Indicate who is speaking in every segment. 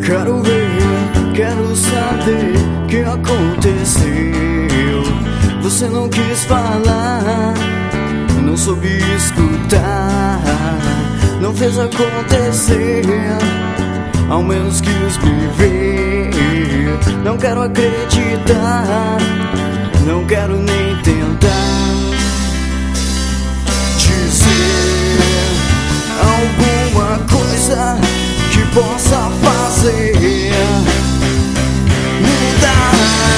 Speaker 1: Quero ver, quero saber o que aconteceu. Você não quis falar, não soube escutar, não fez acontecer, ao menos quis me ver. Não quero acreditar, não quero nem tentar dizer alguma coisa que possa fazer mudar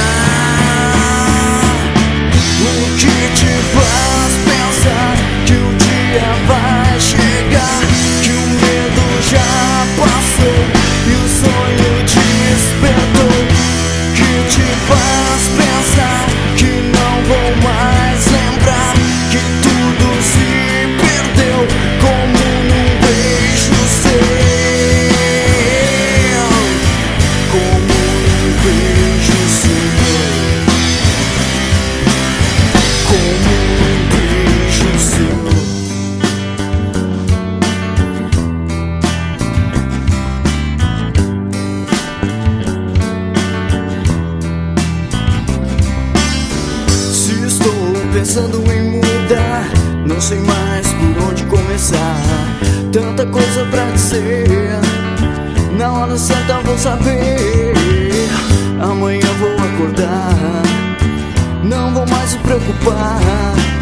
Speaker 1: o que te faz pensar que o dia vai chegar, que o medo já passou e o sonho despertou, que te faz pensar que não vou mais lembrar, que tudo se perdeu como num beijo seu. Pensando em mudar, não sei mais por onde começar. Tanta coisa pra dizer, na hora certa vou saber. Amanhã vou acordar, não vou mais me preocupar.